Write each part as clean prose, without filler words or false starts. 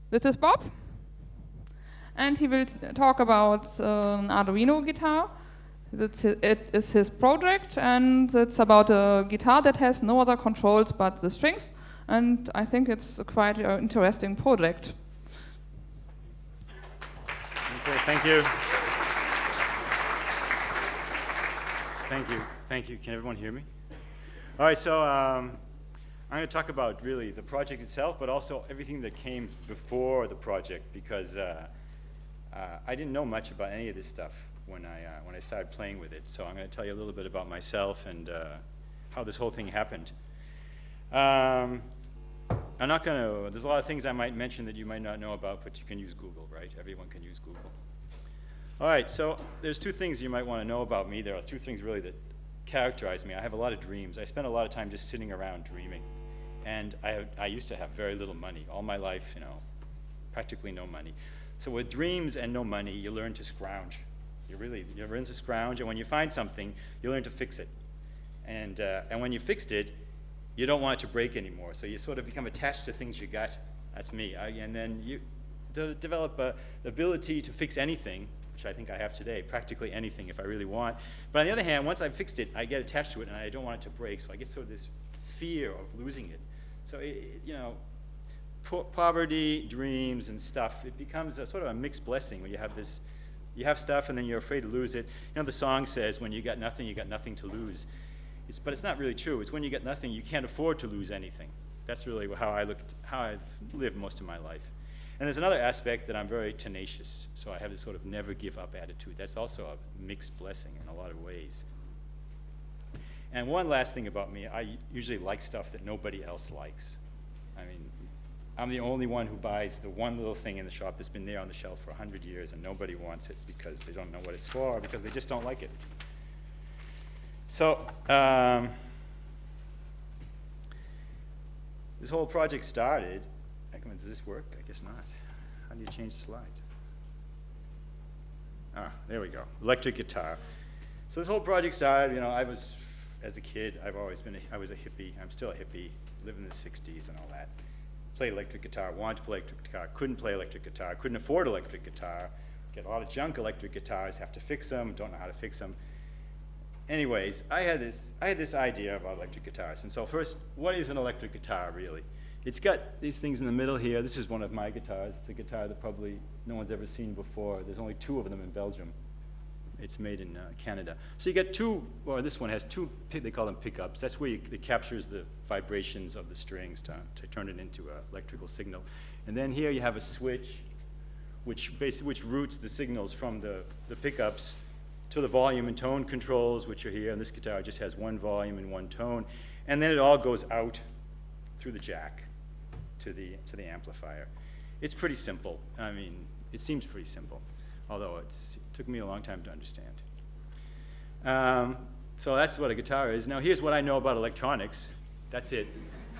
This is Bob, and he will talk about an Arduino guitar. It is his project, and it's about a guitar that has no other controls but the strings, and I think it's a quite interesting project. Okay, thank you. Thank you. Can everyone hear me? All right, so I'm going to talk about really the project itself, but also everything that came before the project, because I didn't know much about any of this stuff when I started playing with it. So I'm going to tell you a little bit about myself and how this whole thing happened. I'm not going to, there's a lot of things I might mention that you might not know about, but you can use Google, right? Everyone can use Google. All right, so there's two things you might want to know about me. There are two things really that characterize me. I have a lot of dreams. I spend a lot of time just sitting around dreaming. And I used to have very little money. All my life, practically no money. So with dreams and no money, you learn to scrounge. You learn to scrounge, and when you find something, you learn to fix it. And when you fixed it, you don't want it to break anymore. So you sort of become attached to things you got. That's me. And then you develop the ability to fix anything, which I think I have today, practically anything if I really want. But on the other hand, once I've fixed it, I get attached to it, and I don't want it to break. So I get sort of this fear of losing it. So, poverty, dreams, and stuff, it becomes a sort of a mixed blessing where you have stuff and then you're afraid to lose it. The song says, when you got nothing to lose. But it's not really true. It's when you get nothing, you can't afford to lose anything. That's really how I've lived most of my life. And there's another aspect that I'm very tenacious. So I have this sort of never give up attitude. That's also a mixed blessing in a lot of ways. And one last thing about me, I usually like stuff that nobody else likes. I mean, I'm the only one who buys the one little thing in the shop that's been there on the shelf for 100 years and nobody wants it because they don't know what it's for or because they just don't like it. So this whole project started. Does this work? I guess not. How do you change the slides? There we go. Electric guitar. So this whole project started, as a kid, I was a hippie. I'm still a hippie, lived in the 60s and all that. Played electric guitar, wanted to play electric guitar, couldn't play electric guitar, couldn't afford electric guitar, get a lot of junk electric guitars, have to fix them, don't know how to fix them. Anyways, I had this idea about electric guitars. And so first, what is an electric guitar really? It's got these things in the middle here. This is one of my guitars. It's a guitar that probably no one's ever seen before. There's only two of them in Belgium. It's made in Canada. So you get this one has two, they call them pickups. That's where it captures the vibrations of the strings to turn it into an electrical signal. And then here you have a switch, which routes the signals from the pickups to the volume and tone controls, which are here. And this guitar just has one volume and one tone. And then it all goes out through the jack to the amplifier. It's pretty simple. I mean, it seems pretty simple, although it took me a long time to understand. So that's what a guitar is. Now here's what I know about electronics. That's it.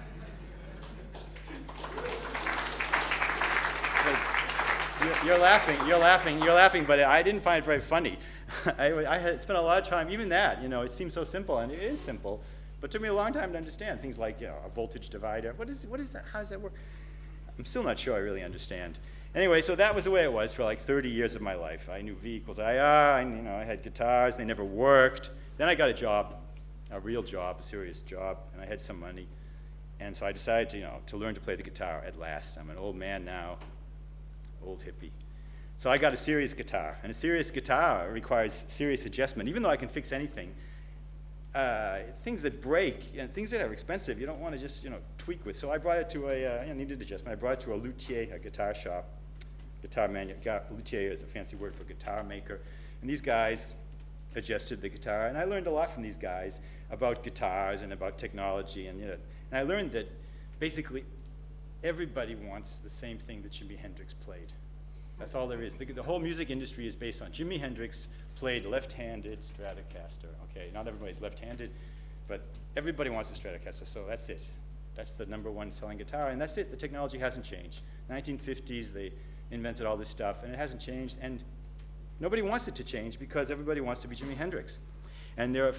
You're laughing, but I didn't find it very funny. I had spent a lot of time, even that, it seems so simple, and it is simple, but it took me a long time to understand things like, a voltage divider. What is that? How does that work? I'm still not sure I really understand. Anyway, so that was the way it was for like 30 years of my life. I knew V equals IR, I had guitars, they never worked. Then I got a job, a real job, a serious job, and I had some money. And so I decided to learn to play the guitar at last. I'm an old man now, old hippie. So I got a serious guitar, and a serious guitar requires serious adjustment. Even though I can fix anything, things that break and things that are expensive, you don't want to just tweak with. So I brought it to needed adjustment. I brought it to a luthier, a guitar shop. Luthier is a fancy word for guitar maker. And these guys adjusted the guitar, and I learned a lot from these guys about guitars and about technology. And I learned that basically everybody wants the same thing that Jimi Hendrix played. That's all there is. The whole music industry is based on Jimi Hendrix played left-handed Stratocaster. Okay, not everybody's left-handed, but everybody wants a Stratocaster, so that's it. That's the #1 selling guitar, and that's it. The technology hasn't changed. 1950s, they invented all this stuff, and it hasn't changed, and nobody wants it to change because everybody wants to be Jimi Hendrix. And the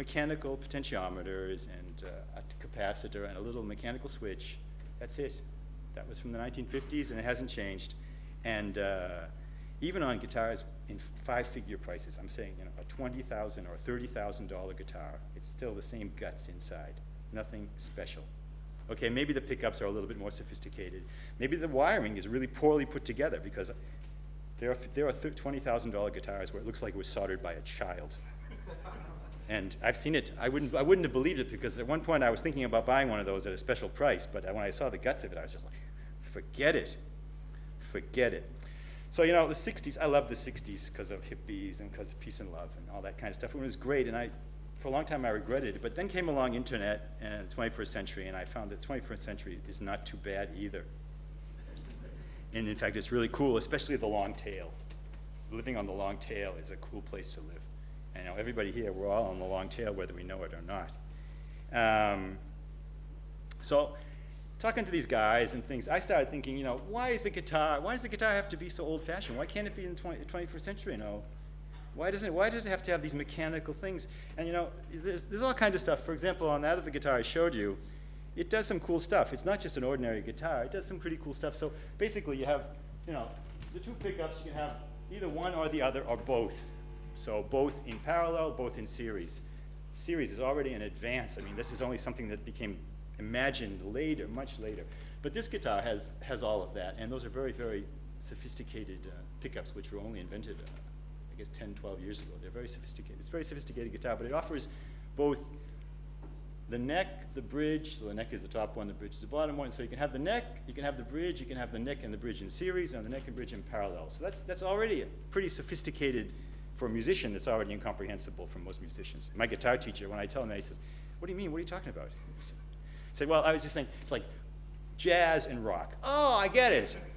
mechanical potentiometers and a capacitor and a little mechanical switch, that's it. That was from the 1950s, and it hasn't changed. And even on guitars in five-figure prices, I'm saying, you know, a $20,000 or $30,000 guitar, it's still the same guts inside. Nothing special. Okay, maybe the pickups are a little bit more sophisticated. Maybe the wiring is really poorly put together, because there are $20,000 guitars where it looks like it was soldered by a child. And I've seen it. I wouldn't have believed it, because at one point I was thinking about buying one of those at a special price, but when I saw the guts of it, I was just like, forget it. Forget it. So, you know, the 60s, I love the 60s because of hippies and because of peace and love and all that kind of stuff. It was great, and for a long time I regretted it, but then came along internet and the 21st century, and I found that 21st century is not too bad either. And in fact, it's really cool, especially the long tail. Living on the long tail is a cool place to live. And, you know, everybody here, we're all on the long tail, whether we know it or not. So, talking to these guys and things, I started thinking, you know, why does the guitar have to be so old-fashioned? Why can't it be in the 21st century, you know? Why does it have to have these mechanical things? And, you know, there's all kinds of stuff. For example, on that of the guitar I showed you, it does some cool stuff. It's not just an ordinary guitar. It does some pretty cool stuff. So basically you have, you know, the two pickups, you can have either one or the other or both. So both in parallel, both in series. Series is already in advance. I mean, this is only something that became imagined later, much later. But this guitar has all of that, and those are very, very sophisticated pickups, which were only invented, I guess, 10, 12 years ago. They're very sophisticated. It's a very sophisticated guitar, but it offers both the neck, the bridge. So the neck is the top one, the bridge is the bottom one. So you can have the neck, you can have the bridge, you can have the neck and the bridge in series, and the neck and bridge in parallel. So that's already pretty sophisticated for a musician. That's already incomprehensible for most musicians. My guitar teacher, when I tell him that, he says, "What do you mean? What are you talking about?" I said, "Well, I was just saying, it's like jazz and rock." "Oh, I get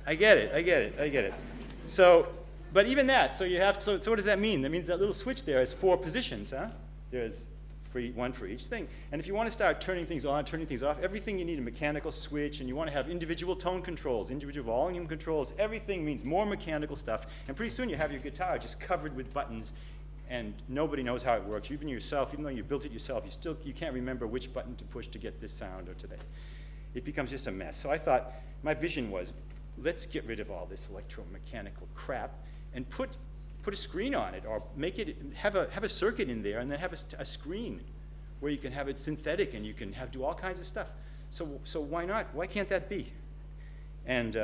it. So, but even that, so what does that mean? That means that little switch there has 4 positions, huh? There's one for each thing. And if you want to start turning things on, turning things off, everything you need a mechanical switch, and you want to have individual tone controls, individual volume controls, everything means more mechanical stuff. And pretty soon you have your guitar just covered with buttons, and nobody knows how it works. Even yourself, even though you built it yourself, you can't remember which button to push to get this sound or to that. It becomes just a mess. So I thought, my vision was, let's get rid of all this electromechanical crap and put a screen on it, or make it, have a circuit in there, and then have a screen where you can have it synthetic and you can do all kinds of stuff. So why not? Why can't that be? And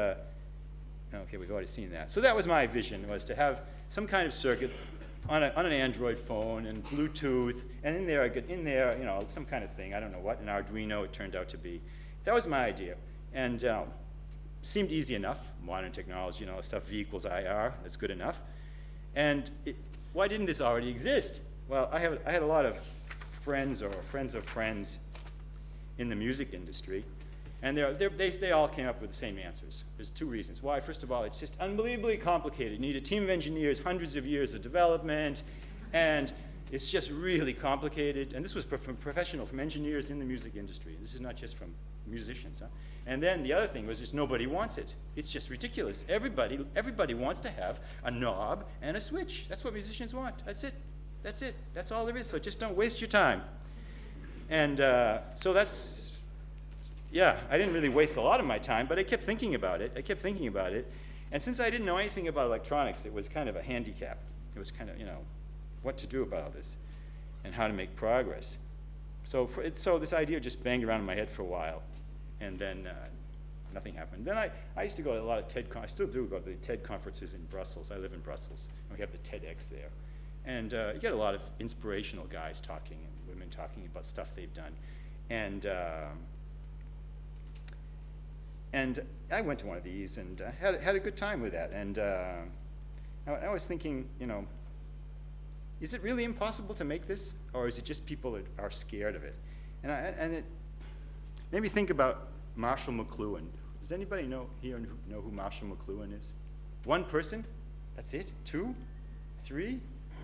okay, we've already seen that. So that was my vision, was to have some kind of circuit on an Android phone and Bluetooth, and in there, you know, some kind of thing. I don't know what, an Arduino it turned out to be. That was my idea, and seemed easy enough. Modern technology, you know, stuff V equals IR, that's good enough. And why didn't this already exist? Well, I had a lot of friends or friends of friends in the music industry, and they all came up with the same answers. There's 2 reasons. Why? First of all, it's just unbelievably complicated. You need a team of engineers, hundreds of years of development, and it's just really complicated. And this was from engineers in the music industry. This is not just from musicians, huh? And then the other thing was just nobody wants it. It's just ridiculous. Everybody wants to have a knob and a switch. That's what musicians want. That's it. That's all there is. So just don't waste your time. And so that's, yeah, I didn't really waste a lot of my time, but I kept thinking about it. And since I didn't know anything about electronics, it was kind of a handicap. It was kind of, you know, what to do about all this and how to make progress. So this idea just banged around in my head for a while. And then nothing happened. Then I used to go to a lot of TED, I still do go to the TED conferences in Brussels. I live in Brussels, and we have the TEDx there. And you get a lot of inspirational guys talking, and women talking about stuff they've done. And I went to one of these and had a good time with that. And I was thinking, you know, is it really impossible to make this? Or is it just people that are scared of it? And it made me think about Marshall McLuhan. Does anybody know who Marshall McLuhan is? 1 person? That's it? 2? 3?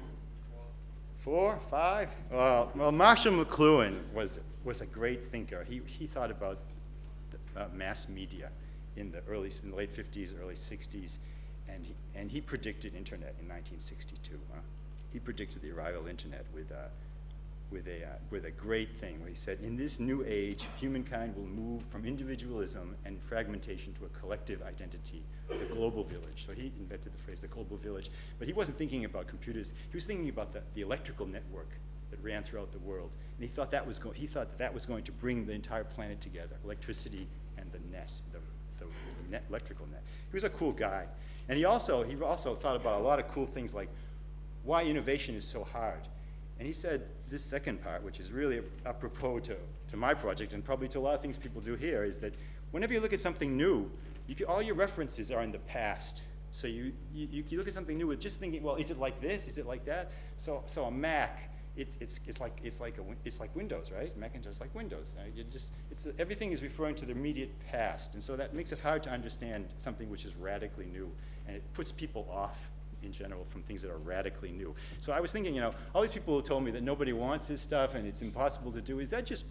4? 5? Well, Marshall McLuhan was a great thinker. He thought about mass media in the late 50s, early 60s, and he predicted internet in 1962. He predicted the arrival of internet with with a great thing where he said, in this new age, humankind will move from individualism and fragmentation to a collective identity, the global village. So he invented the phrase, the global village. But he wasn't thinking about computers. He was thinking about the electrical network that ran throughout the world. And he thought that was going to bring the entire planet together, electricity and the net, the net, electrical net. He was a cool guy. And he also thought about a lot of cool things like why innovation is so hard. And he said this second part, which is really apropos to my project and probably to a lot of things people do here, is that whenever you look at something new, all your references are in the past. So you look at something new with just thinking, well, is it like this? Is it like that? So a Mac, it's like Windows, right? Macintosh is like Windows. Everything is referring to the immediate past, and so that makes it hard to understand something which is radically new, and it puts people off in general from things that are radically new. So I was thinking, all these people who told me that nobody wants this stuff and it's impossible to do, is that just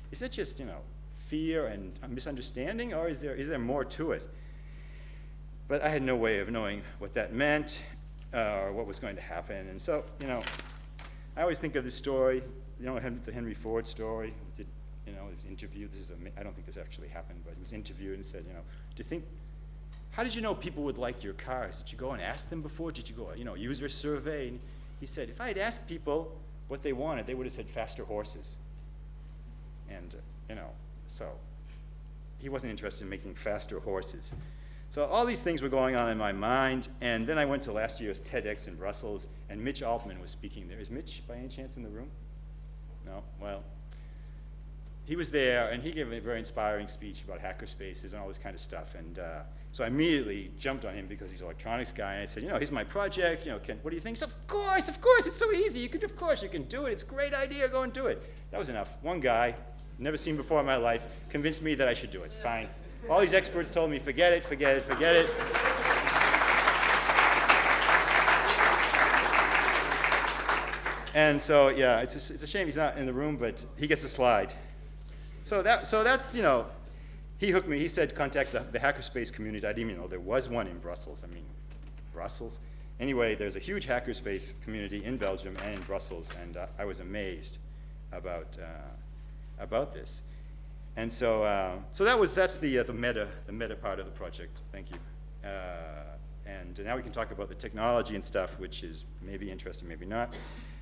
fear and misunderstanding, or is there more to it? But I had no way of knowing what that meant or what was going to happen. And so, I always think of this story, the Henry Ford story. He was interviewed. I don't think this actually happened, but he was interviewed and said, how did you know people would like your cars? Did you go and ask them before? Did you go, user survey? And he said, if I had asked people what they wanted, they would have said faster horses. And, so he wasn't interested in making faster horses. So all these things were going on in my mind, and then I went to last year's TEDx in Brussels, and Mitch Altman was speaking there. Is Mitch by any chance in the room? No? Well, he was there, and he gave a very inspiring speech about hackerspaces and all this kind of stuff. And so I immediately jumped on him because he's an electronics guy, and I said, here's my project. What do you think? He said, of course, it's so easy. Of course, you can do it. It's a great idea. Go and do it. That was enough. One guy, never seen before in my life, convinced me that I should do it. Fine. All these experts told me, forget it. And so, yeah, it's a shame he's not in the room, but he gets a slide. So that's, he hooked me. He said, contact the hackerspace community. I didn't even know there was one in Brussels. Brussels? Anyway, there's a huge hackerspace community in Belgium and in Brussels, and I was amazed about this. And so, that's the meta part of the project. Thank you. And now we can talk about the technology and stuff, which is maybe interesting, maybe not.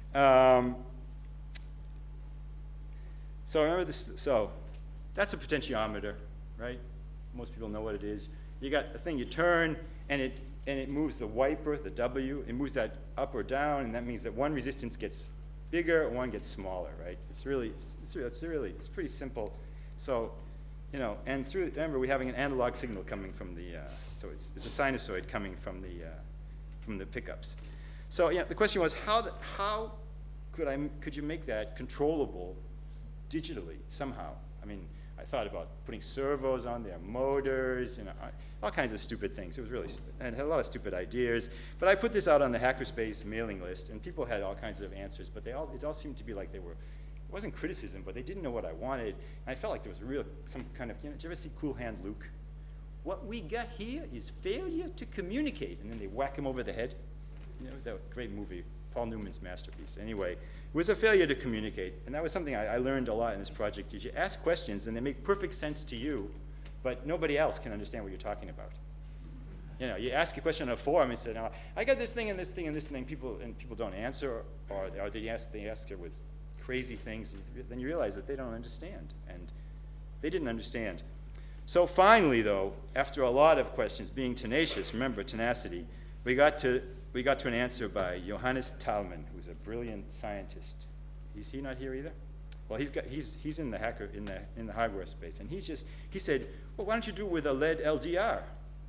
So remember this. So that's a potentiometer, right? Most people know what it is. You got a thing you turn, and it moves the wiper, the W. It moves that up or down, and that means that one resistance gets bigger and one gets smaller, right? It's pretty simple. So, and remember, we're having an analog signal coming from the, so it's a sinusoid coming from the pickups. So, the question was, how could you make that controllable digitally somehow? I thought about putting servos on there, motors, all kinds of stupid things. It was really, and had a lot of stupid ideas. But I put this out on the Hackerspace mailing list, and people had all kinds of answers, but it all seemed to be like it wasn't criticism, but they didn't know what I wanted. And I felt like there was some kind of, did you ever see Cool Hand Luke? What we got here is failure to communicate. And then they whack him over the head. That great movie, Paul Newman's masterpiece. Anyway, it was a failure to communicate. And that was something I learned a lot in this project, is you ask questions and they make perfect sense to you, but nobody else can understand what you're talking about. You ask a question on a forum and say, "No, I got this thing and this thing and this thing," people don't answer, or they ask it with crazy things. Then you realize that they don't understand, and they didn't understand. So finally, though, after a lot of questions, being tenacious, remember tenacity, we got to an answer by Johannes Thalmann, who's a brilliant scientist. Is he not here either? Well, he's in the hardware space, and he said, well, why don't you do it with a LED LDR?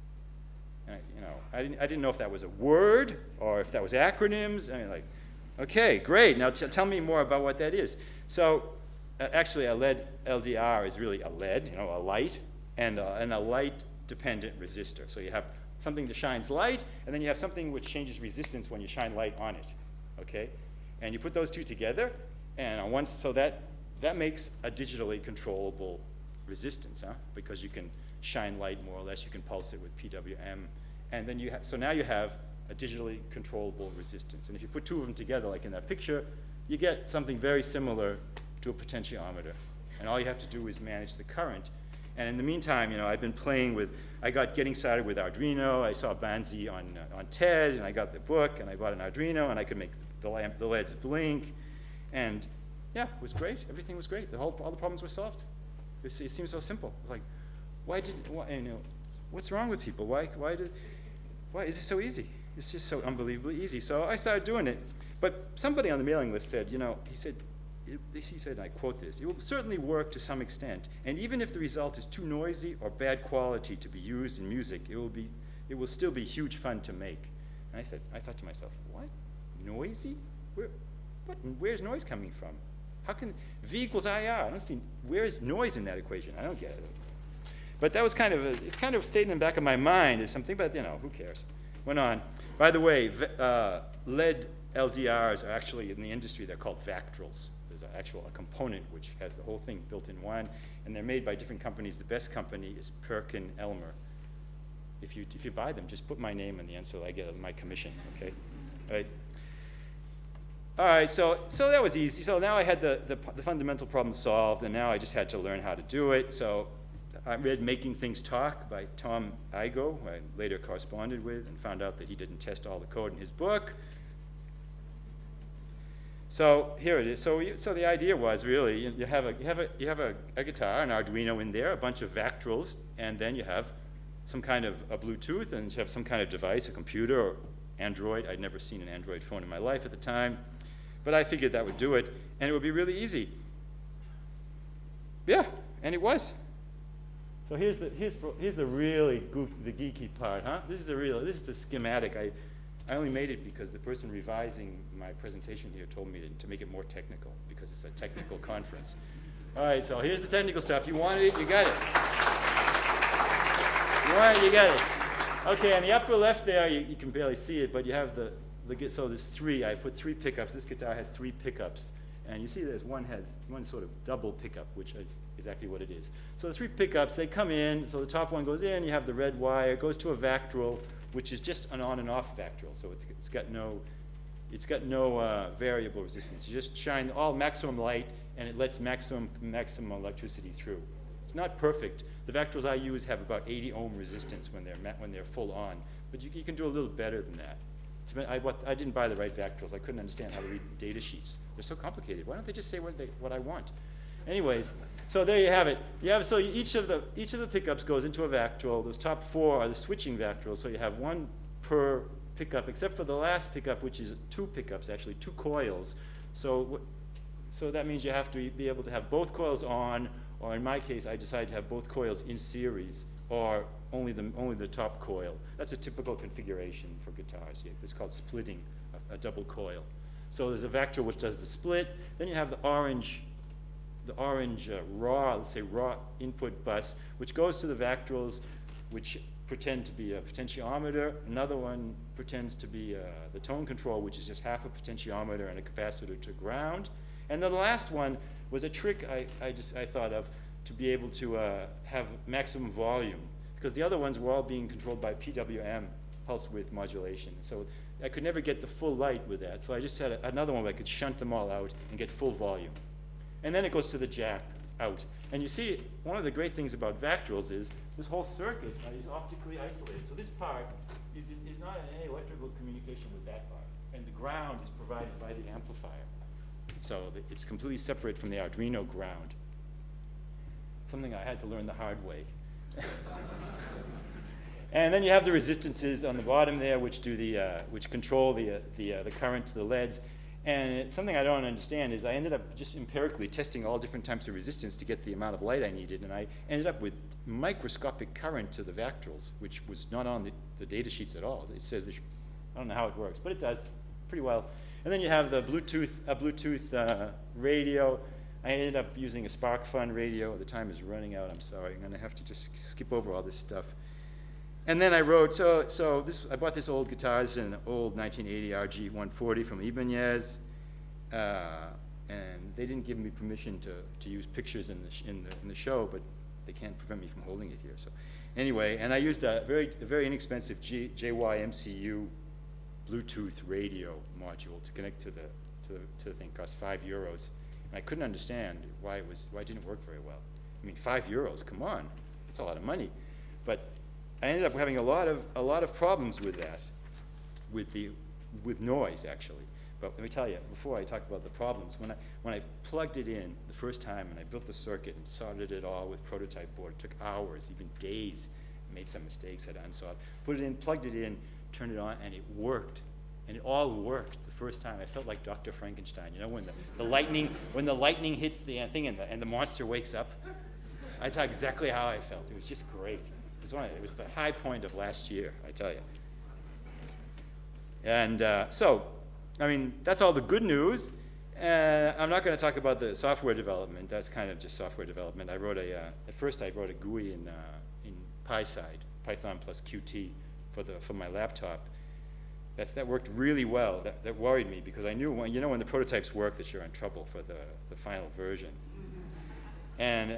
I didn't know if that was a word or if that was acronyms. Okay, great. Now tell me more about what that is. So actually, a LED LDR is really a LED, a light, and a light-dependent resistor. So you have something that shines light, and then you have something which changes resistance when you shine light on it. Okay, and you put those two together, and so that makes a digitally controllable resistance, because you can shine light more or less. You can pulse it with PWM, and then so now you have a digitally controllable resistance. And if you put two of them together, like in that picture, you get something very similar to a potentiometer. And all you have to do is manage the current. And in the meantime, I've been playing with, getting started with Arduino. I saw Banzi on TED, and I got the book, and I bought an Arduino, and I could make the LEDs blink. And yeah, it was great. Everything was great. All the problems were solved. It seemed so simple. It's like, what's wrong with people? Why is it so easy? It's just so unbelievably easy. So I started doing it. But somebody on the mailing list said, he said, and I quote this, "It will certainly work to some extent, and even if the result is too noisy or bad quality to be used in music, it will still be huge fun to make." And I thought to myself, what? Noisy? Where's noise coming from? How can V equals IR? I don't see, where's noise in that equation? I don't get it. But that was it's kind of stayed in the back of my mind as something, but who cares? Went on. By the way, LED LDRs are actually, in the industry, they're called Vactrals. There's a component which has the whole thing built in one, and they're made by different companies. The best company is Perkin-Elmer. If you buy them, just put my name in the end so I get my commission, okay? All right, so that was easy. So now I had the fundamental problem solved, and now I just had to learn how to do it. So I read Making Things Talk by Tom Igoe, who I later corresponded with, and found out that he didn't test all the code in his book. So here it is. So the idea was really you have a guitar, an Arduino in there, a bunch of Vactrals, and then you have some kind of a Bluetooth, and you have some kind of device, a computer or Android. I'd never seen an Android phone in my life at the time, but I figured that would do it, and it would be really easy. Yeah, and it was. So here's the really the geeky part, huh? This is the schematic. I only made it because the person revising my presentation here told me to make it more technical because it's a technical conference. All right, so here's the technical stuff. You wanted it, you got it. You want it, you got it. Okay, on the upper left there, you can barely see it, but you have so there's three. I put 3 pickups. This guitar has 3 pickups. And you see there's one sort of double pickup, which is exactly what it is. So the 3 pickups, they come in. So the top one goes in. You have the red wire. It goes to a Vactral, which is just an on and off Vactral. So it's got no variable resistance. You just shine all maximum light, and it lets maximum electricity through. It's not perfect. The Vactrals I use have about 80 ohm resistance when they're full on, but you can do a little better than that. I didn't buy the right Vactrals. I couldn't understand how to read data sheets. They're so complicated. Why don't they just say what I want? Anyways, so there you have it. So each of the pickups goes into a Vactral. Those top 4 are the switching Vactrals. So you have 1 per pickup, except for the last pickup, which is 2 pickups, actually 2 coils. So that means you have to be able to have both coils on, or in my case, I decided to have both coils in series, or only the top coil. That's a typical configuration for guitars. It's called splitting a double coil. So there's a Vactral which does the split. Then you have the orange raw, let's say raw input bus, which goes to the Vactrals, which pretend to be a potentiometer. Another one pretends to be the tone control, which is just half a potentiometer and a capacitor to ground. And then the last one was a trick I thought of to be able to have maximum volume, because the other ones were all being controlled by PWM, pulse width modulation. So I could never get the full light with that. So I just had another one where I could shunt them all out and get full volume. And then it goes to the jack out. And you see, one of the great things about Vactrals is this whole circuit is optically isolated. So this part is not in any electrical communication with that part. And the ground is provided by the amplifier. So it's completely separate from the Arduino ground. Something I had to learn the hard way. And then you have the resistances on the bottom there, which control the current to the LEDs. And something I don't understand is I ended up just empirically testing all different types of resistance to get the amount of light I needed, and I ended up with microscopic current to the Vactrals, which was not on the data sheets at all. It says I don't know how it works, but it does pretty well. And then you have the Bluetooth radio. I ended up using a SparkFun radio. The time is running out. I'm sorry. I'm going to have to just skip over all this stuff. And then I wrote, I bought this old guitar. It's an old 1980 RG-140 from Ibanez. And they didn't give me permission to use pictures in the show, but they can't prevent me from holding it here. So anyway, and I used a very inexpensive JY MCU Bluetooth radio module to connect to to the thing. It cost €5. And I couldn't understand why it didn't work very well. I mean, €5, come on, it's a lot of money. But I ended up having a lot of problems with that, with noise actually. But let me tell you, before I talk about the problems, when I plugged it in the first time and I built the circuit and soldered it all with prototype board, it took hours, even days. I made some mistakes, had to unsolder. Put it in, plugged it in, turned it on, and it worked. And it all worked the first time. I felt like Dr. Frankenstein, you know, when the lightning hits the thing and the monster wakes up. That's exactly how I felt. It was just great. It was the high point of last year, I tell you. And so, I mean, that's all the good news. I'm not going to talk about the software development. That's kind of just software development. I wrote at first I wrote a GUI in PySide, Python plus Qt for my laptop. That worked really well. That worried me because I knew when the prototypes work that you're in trouble for the final version. And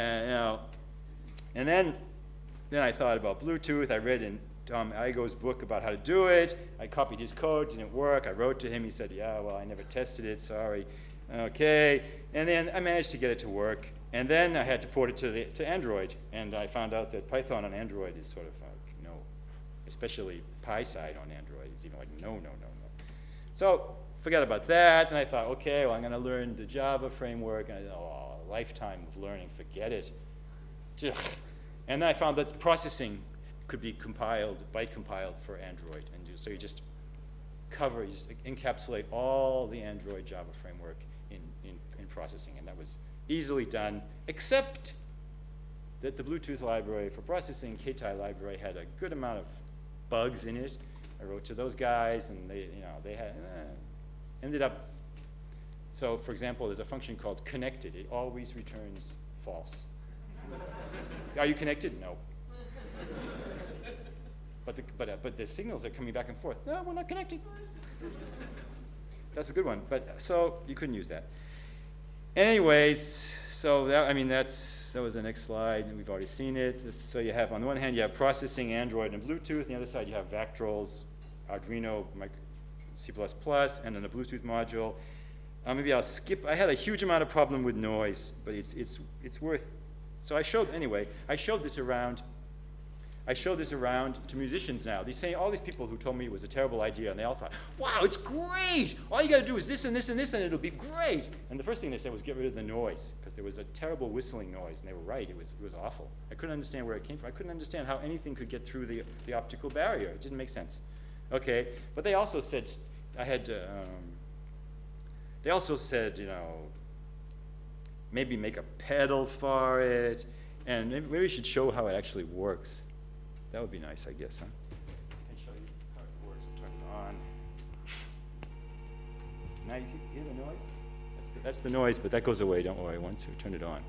then I thought about Bluetooth. I read in Tom Igo's book about how to do it. I copied his code, didn't work. I wrote to him. He said, yeah, well, I never tested it, sorry. Okay. And then I managed to get it to work. And then I had to port it to Android. And I found out that Python on Android is sort of no, especially PySide on Android. It's even like no. So forget about that. And I thought, okay, well, I'm going to learn the Java framework. And a lifetime of learning, forget it. And then I found that processing could be byte compiled for Android. And so you just encapsulate all the Android Java framework in processing. And that was easily done, except that the Bluetooth library for processing, KTI library, had a good amount of bugs in it. I wrote to those guys, and they had ended up. So, for example, there's a function called connected. It always returns false. Are you connected? No. But the signals are coming back and forth. No, we're not connected. That's a good one. But so you couldn't use that. Anyways, so that was the next slide, and we've already seen it. So you have, on the one hand, you have processing, Android, and Bluetooth. On the other side, you have Vactrols, Arduino, C++, and then a Bluetooth module. Maybe I'll skip. I had a huge amount of problem with noise, but it's worth. So I showed this around. I showed this around to musicians now. All these people who told me it was a terrible idea, and they all thought, wow, it's great. All you got to do is this and this and this, and it'll be great. And the first thing they said was get rid of the noise, because there was a terrible whistling noise, and they were right. It was awful. I couldn't understand where it came from. I couldn't understand how anything could get through the optical barrier. It didn't make sense. Okay, but they also said maybe make a pedal for it, and maybe we should show how it actually works. That would be nice, I guess, huh? I can show you how it works. Turn it on. Now you hear the noise? That's the noise, but that goes away, don't worry, once you turn it on.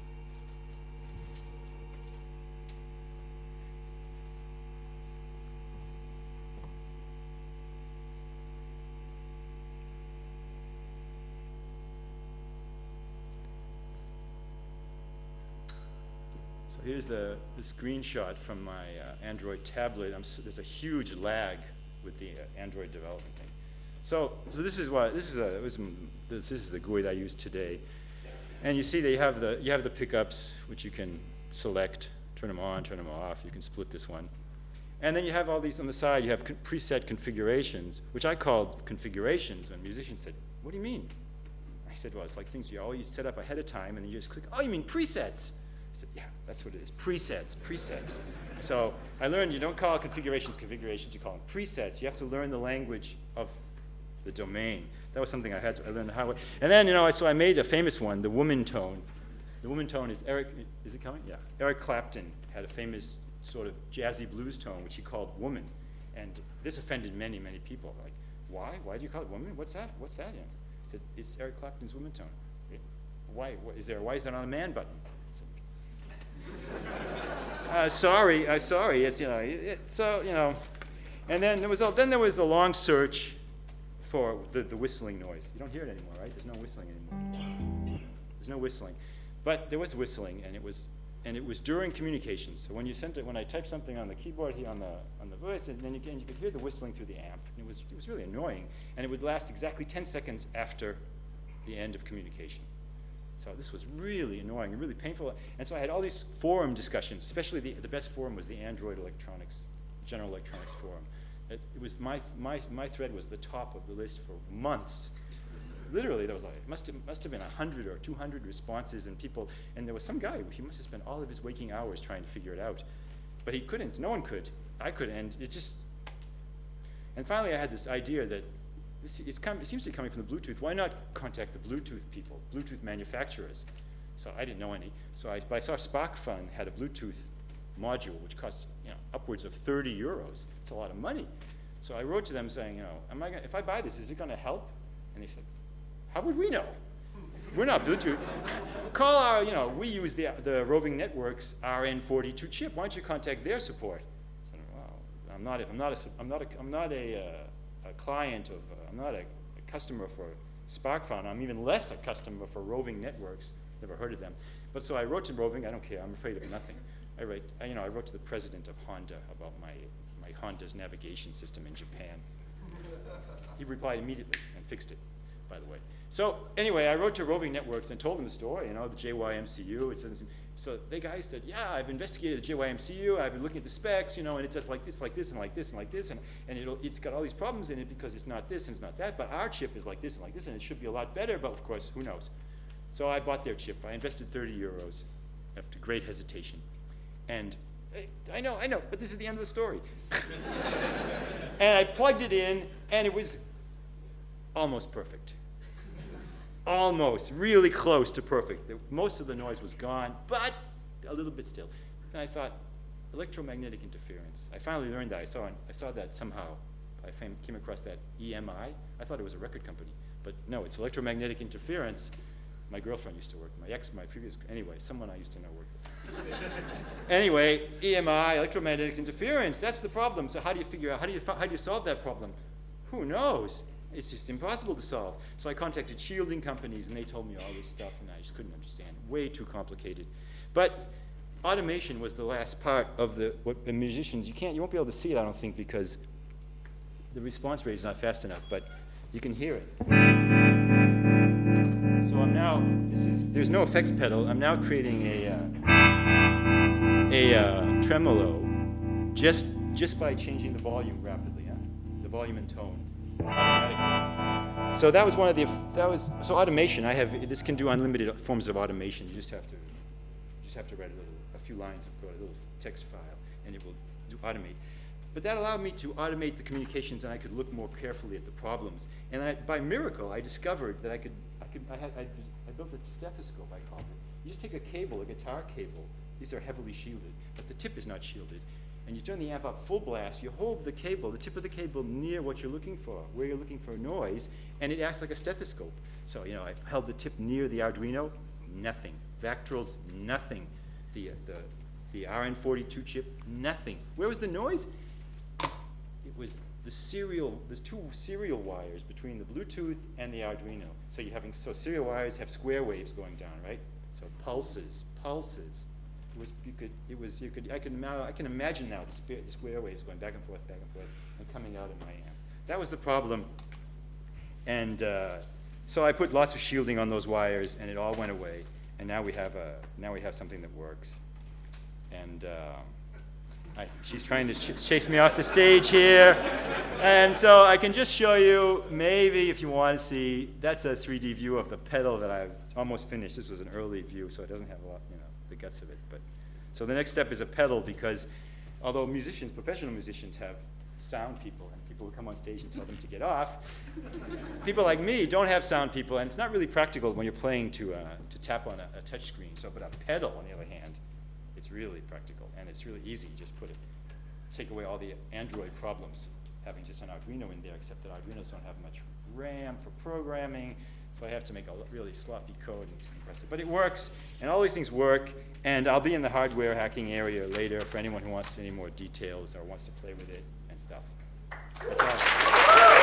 Here's the screenshot from my Android tablet. There's a huge lag with the Android development thing. So this is the GUI that I used today, and you see that you have the pickups which you can select, turn them on, turn them off. You can split this one, and then you have all these on the side. You have preset configurations, which I called configurations. And musicians said, "What do you mean?" I said, "Well, it's like things you always set up ahead of time, and then you just click. Oh, you mean presets?" I said, yeah, that's what it is, presets. So I learned you don't call configurations, you call them presets. You have to learn the language of the domain. That was something I learned how. And then, so I made a famous one, the woman tone. The woman tone is is it coming? Yeah. Eric Clapton had a famous sort of jazzy blues tone, which he called woman. And this offended many, many people. Like, why? Why do you call it woman? What's that? What's that? I said, it's Eric Clapton's woman tone. Why is that on a man button? Sorry. It's and then there was the long search for the whistling noise. You don't hear it anymore, right? There's no whistling anymore. There's no whistling, but there was whistling, and and it was during communications. So when you sent it, when I typed something on the keyboard here on the voice, and then you could hear the whistling through the amp. And it was really annoying, and it would last exactly 10 seconds after the end of communication. So this was really annoying and really painful. And so I had all these forum discussions, especially the best forum was the Android Electronics, General Electronics Forum. It was my thread was the top of the list for months. Literally, there was like, must have been 100 or 200 responses and people, and there was some guy, he must have spent all of his waking hours trying to figure it out. But he couldn't, no one could. I couldn't, and and finally I had this idea that it seems to be coming from the Bluetooth. Why not contact the Bluetooth people, Bluetooth manufacturers? So I didn't know any. But I saw SparkFun had a Bluetooth module which costs upwards of 30 euros. It's a lot of money. So I wrote to them saying, if I buy this, is it going to help? And they said, how would we know? We're not Bluetooth. Call our, we use the Roving Networks RN42 chip. Why don't you contact their support? I said, well, I'm not a client of, I'm not a customer for SparkFun. I'm even less a customer for Roving Networks. Never heard of them. But so I wrote to Roving. I don't care. I'm afraid of nothing. I wrote to the president of Honda about my Honda's navigation system in Japan. He replied immediately and fixed it, by the way. So anyway, I wrote to Roving Networks and told them the story, the JYMCU. So the guy said, yeah, I've investigated the JYMCU, I've been looking at the specs, and it's just like this, and like this, and like this, and it's got all these problems in it because it's not this and it's not that, but our chip is like this and like this, and it should be a lot better, but of course, who knows? So I bought their chip. I invested 30 euros after great hesitation. And I know, but this is the end of the story. And I plugged it in, and it was almost perfect. Almost, really close to perfect. Most of the noise was gone, but a little bit still. And I thought, electromagnetic interference. I finally learned that. I saw that somehow. I came across that EMI. I thought it was a record company, but no, it's electromagnetic interference. My girlfriend used to work, someone I used to know worked with. Anyway, EMI, electromagnetic interference, that's the problem. So how do you figure out, how do you solve that problem? Who knows? It's just impossible to solve. So I contacted shielding companies, and they told me all this stuff, and I just couldn't understand. Way too complicated. But automation was the last part of what the musicians, you won't be able to see it, I don't think, because the response rate is not fast enough, but you can hear it. So I'm now, there's no effects pedal. I'm now creating a tremolo just by changing the volume rapidly, the volume and tone automatically. So that was so automation. This can do unlimited forms of automation. You just have to write a few lines of code, a little text file, and it will automate. But that allowed me to automate the communications, and I could look more carefully at the problems. And by miracle, I discovered that I built a stethoscope, I called it. You just take a cable, a guitar cable. These are heavily shielded, but the tip is not shielded. And you turn the amp up full blast. You hold the cable, the tip of the cable, near what you're looking for, where you're looking for noise, and it acts like a stethoscope. So I held the tip near the Arduino, nothing. Vactrol's, nothing. The RN42 chip, nothing. Where was the noise? It was there's two serial wires between the Bluetooth and the Arduino. So serial wires have square waves going down, right? So pulses. I can imagine now the square waves going back and forth, and coming out of my amp. That was the problem. And so I put lots of shielding on those wires, and it all went away. And now we have something that works. And she's trying to chase me off the stage here. And so I can just show you, maybe if you want to see, that's a 3D view of the pedal that I've almost finished. This was an early view, so it doesn't have a lot, the guts of it. But so the next step is a pedal, because although professional musicians have sound people, and people who come on stage and tell them to get off, people like me don't have sound people, and it's not really practical when you're playing to tap on a touch screen. But a pedal, on the other hand, it's really practical, and it's really easy. Just take away all the Android problems, having just an Arduino in there, except that Arduinos don't have much RAM for programming, so I have to make a really sloppy code and compress it. But it works, and all these things work, and I'll be in the hardware hacking area later for anyone who wants any more details or wants to play with it and stuff. That's all.